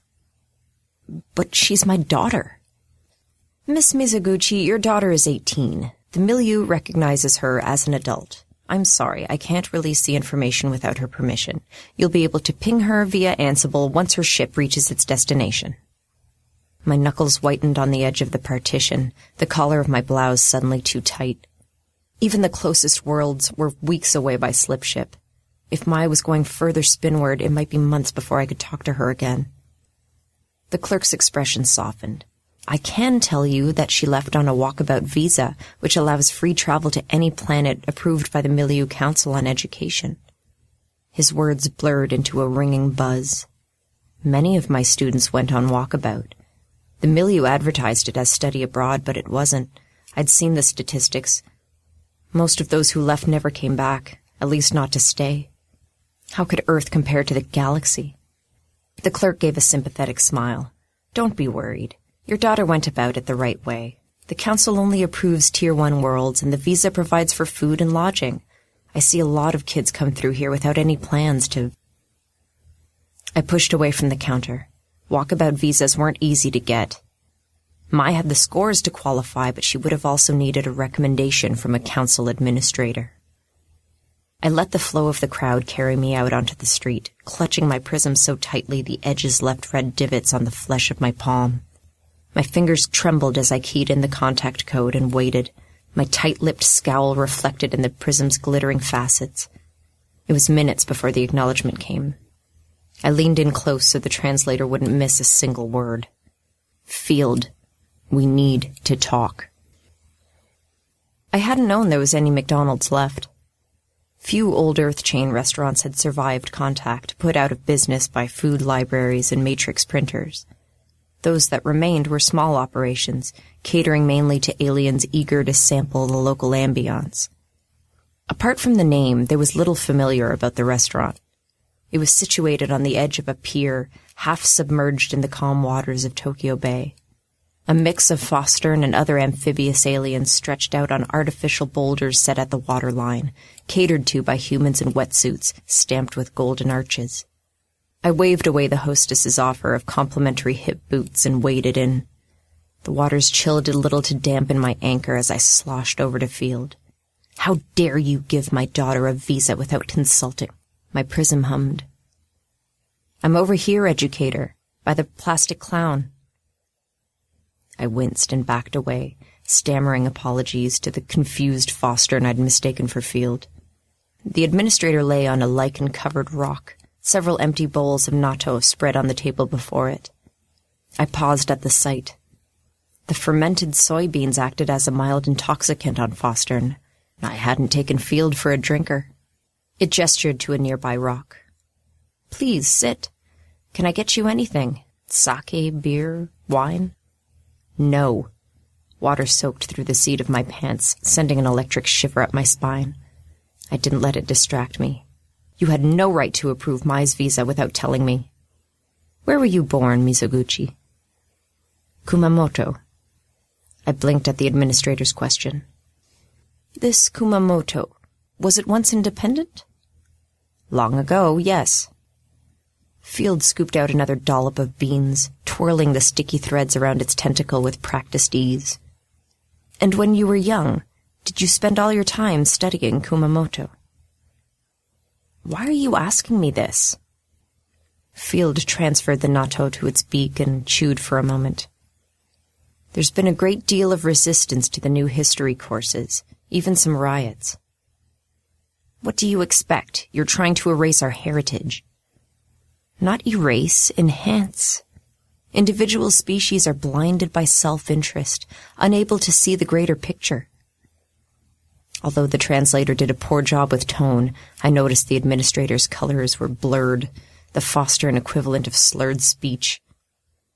But she's my daughter. Miss Mizoguchi, your daughter is 18. The milieu recognizes her as an adult. I'm sorry, I can't release the information without her permission. You'll be able to ping her via Ansible once her ship reaches its destination. My knuckles whitened on the edge of the partition, the collar of my blouse suddenly too tight. Even the closest worlds were weeks away by slipship. If Mai was going further spinward, it might be months before I could talk to her again. The clerk's expression softened. I can tell you that she left on a walkabout visa, which allows free travel to any planet approved by the Milieu Council on Education. His words blurred into a ringing buzz. Many of my students went on walkabout. The Milieu advertised it as study abroad, but it wasn't. I'd seen the statistics. Most of those who left never came back, at least not to stay. How could Earth compare to the galaxy? The clerk gave a sympathetic smile. Don't be worried. Your daughter went about it the right way. The council only approves Tier 1 worlds, and the visa provides for food and lodging. I see a lot of kids come through here without any plans to... I pushed away from the counter. Walkabout visas weren't easy to get. Mai had the scores to qualify, but she would have also needed a recommendation from a council administrator. I let the flow of the crowd carry me out onto the street, clutching my prism so tightly the edges left red divots on the flesh of my palm. My fingers trembled as I keyed in the contact code and waited, my tight-lipped scowl reflected in the prism's glittering facets. It was minutes before the acknowledgement came. I leaned in close so the translator wouldn't miss a single word. Field, we need to talk. I hadn't known there was any McDonald's left. Few old Earth chain restaurants had survived contact, put out of business by food libraries and matrix printers. Those that remained were small operations, catering mainly to aliens eager to sample the local ambience. Apart from the name, there was little familiar about the restaurant. It was situated on the edge of a pier, half submerged in the calm waters of Tokyo Bay. A mix of Fostern and other amphibious aliens stretched out on artificial boulders set at the waterline, catered to by humans in wetsuits, stamped with golden arches. I waved away the hostess's offer of complimentary hip boots and waded in. The waters chilled a little to dampen my anchor as I sloshed over to Field. How dare you give my daughter a visa without consulting? My prism hummed. I'm over here, educator, by the plastic clown. I winced and backed away, stammering apologies to the confused Fostern I'd mistaken for Field. The administrator lay on a lichen-covered rock, several empty bowls of natto spread on the table before it. I paused at the sight. The fermented soybeans acted as a mild intoxicant on Fostern. I hadn't taken Field for a drinker. It gestured to a nearby rock. Please, sit. Can I get you anything? Sake, beer, wine? No. Water soaked through the seat of my pants, sending an electric shiver up my spine. I didn't let it distract me. You had no right to approve Mai's visa without telling me. Where were you born, Mizoguchi? Kumamoto. I blinked at the administrator's question. This Kumamoto, was it once independent? Long ago, yes. Field scooped out another dollop of beans, twirling the sticky threads around its tentacle with practiced ease. And when you were young, did you spend all your time studying Kumamoto? Why are you asking me this? Field transferred the natto to its beak and chewed for a moment. There's been a great deal of resistance to the new history courses, even some riots. What do you expect? You're trying to erase our heritage. Not erase, enhance. Individual species are blinded by self-interest, unable to see the greater picture. Although the translator did a poor job with tone, I noticed the administrator's colors were blurred, the Fostern equivalent of slurred speech.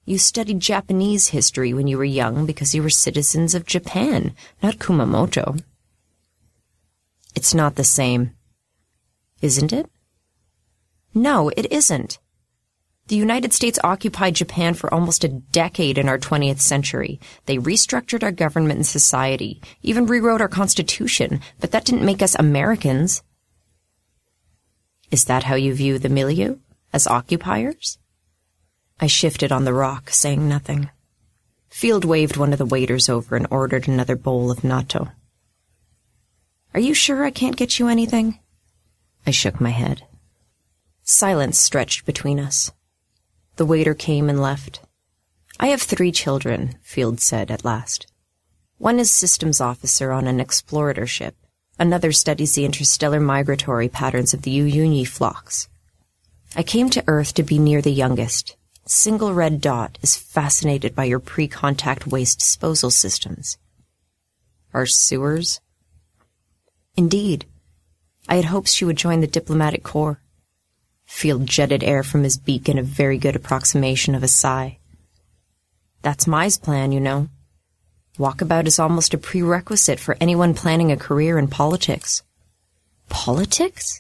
You studied Japanese history when you were young because you were citizens of Japan, not Kumamoto. It's not the same. Isn't it? No, it isn't. The United States occupied Japan for almost a decade in our 20th century. They restructured our government and society, even rewrote our constitution, but that didn't make us Americans. Is that how you view the milieu? As occupiers? I shifted on the rock, saying nothing. Field waved one of the waiters over and ordered another bowl of natto. Are you sure I can't get you anything? I shook my head. Silence stretched between us. The waiter came and left. I have 3 children, Field said at last. One is systems officer on an explorator ship. Another studies the interstellar migratory patterns of the Uyuni flocks. I came to Earth to be near the youngest. Single red dot is fascinated by your pre-contact waste disposal systems. Our sewers? Indeed. I had hopes she would join the diplomatic corps. Field jetted air from his beak in a very good approximation of a sigh. That's Mai's plan, you know. Walkabout is almost a prerequisite for anyone planning a career in politics. Politics?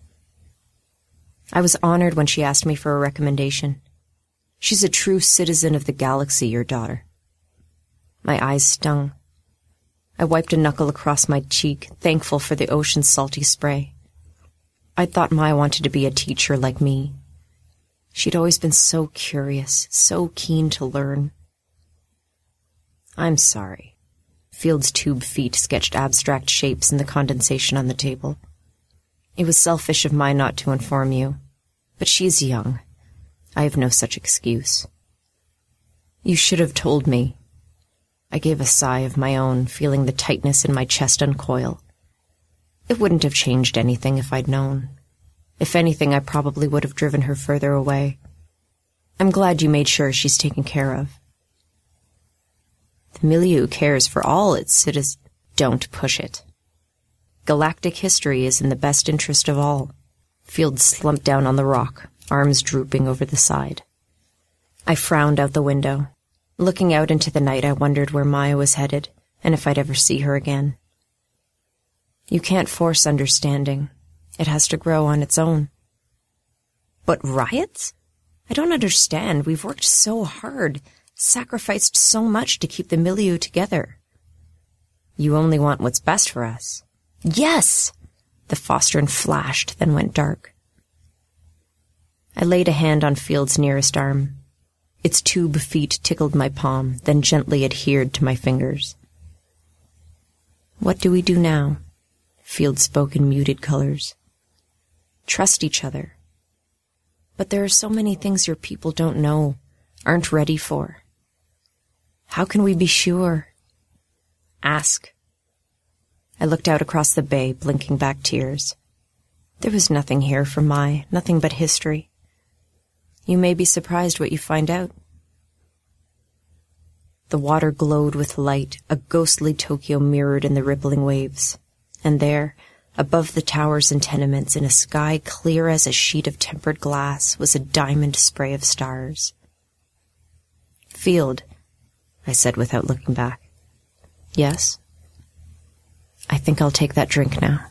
I was honored when she asked me for a recommendation. She's a true citizen of the galaxy, your daughter. My eyes stung. I wiped a knuckle across my cheek, thankful for the ocean's salty spray. I'd thought Mai wanted to be a teacher like me. She'd always been so curious, so keen to learn. I'm sorry. Field's tube feet sketched abstract shapes in the condensation on the table. It was selfish of Mai not to inform you, but she's young. I have no such excuse. You should have told me. I gave a sigh of my own, feeling the tightness in my chest uncoil. It wouldn't have changed anything if I'd known. If anything, I probably would have driven her further away. I'm glad you made sure she's taken care of. The milieu cares for all its citizens. Don't push it. Galactic history is in the best interest of all. Field slumped down on the rock, arms drooping over the side. I frowned out the window. Looking out into the night, I wondered where Maya was headed, and if I'd ever see her again. You can't force understanding. It has to grow on its own. But riots? I don't understand. We've worked so hard, sacrificed so much to keep the milieu together. You only want what's best for us. Yes! The Fostern flashed, then went dark. I laid a hand on Field's nearest arm. Its tube feet tickled my palm, then gently adhered to my fingers. What do we do now? Field spoke in muted colors. Trust each other. But there are so many things your people don't know, aren't ready for. How can we be sure? Ask. I looked out across the bay, blinking back tears. There was nothing here for Mai, nothing but history. You may be surprised what you find out. The water glowed with light, a ghostly Tokyo mirrored in the rippling waves. And there, above the towers and tenements, in a sky clear as a sheet of tempered glass, was a diamond spray of stars. Field, I said without looking back. Yes? I think I'll take that drink now.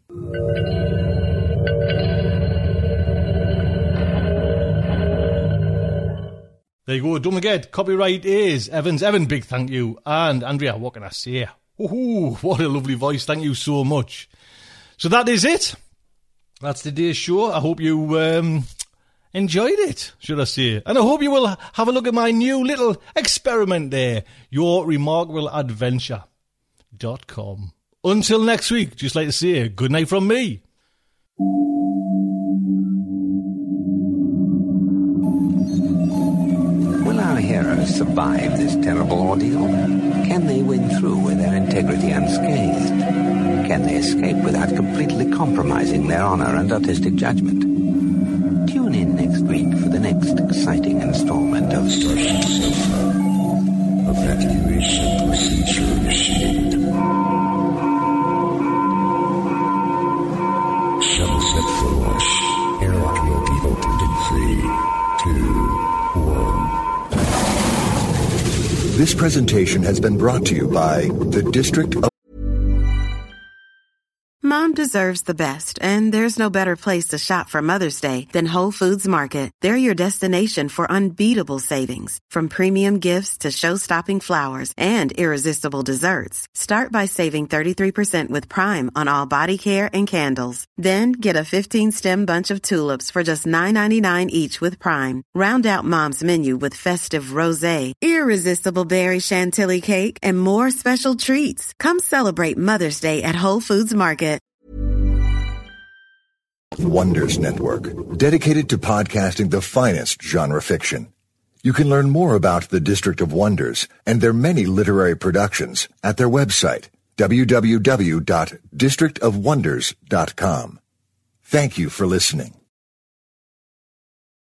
There you go, don't forget, copyright is Evans. Evan, big thank you. And Andrea, what can I say? Ooh, what a lovely voice, thank you so much. So that is it. That's today's show. I hope you enjoyed it, should I say. And I hope you will have a look at my new little experiment there, yourremarkableadventure.com. Until next week, just like to say, good night from me. Will our heroes survive this terrible ordeal? Can they win through with their integrity unscathed? Can they escape without completely compromising their honor and artistic judgment? Tune in next week for the next exciting installment of Starship Sofa. Evacuation procedure initiated. Shuttle set for launch. Airlock will be opened in 3, 2, 1. This presentation has been brought to you by the District of... Mom deserves the best, and there's no better place to shop for Mother's Day than Whole Foods Market. They're your destination for unbeatable savings, from premium gifts to show-stopping flowers and irresistible desserts. Start by saving 33% with Prime on all body care and candles. Then get a 15-stem bunch of tulips for just $9.99 each with Prime. Round out Mom's menu with festive rosé, irresistible berry chantilly cake, and more special treats. Come celebrate Mother's Day at Whole Foods Market. Wonders Network, dedicated to podcasting the finest genre fiction. You can learn more about the District of Wonders and their many literary productions at their website, www.districtofwonders.com. Thank you for listening.